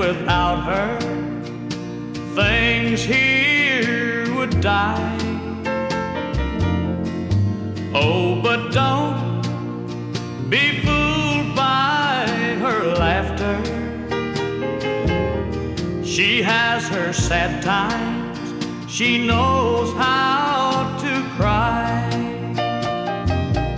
without her, things here would die. Oh, but don't be fooled by her laughter. She has her sad times, she knows how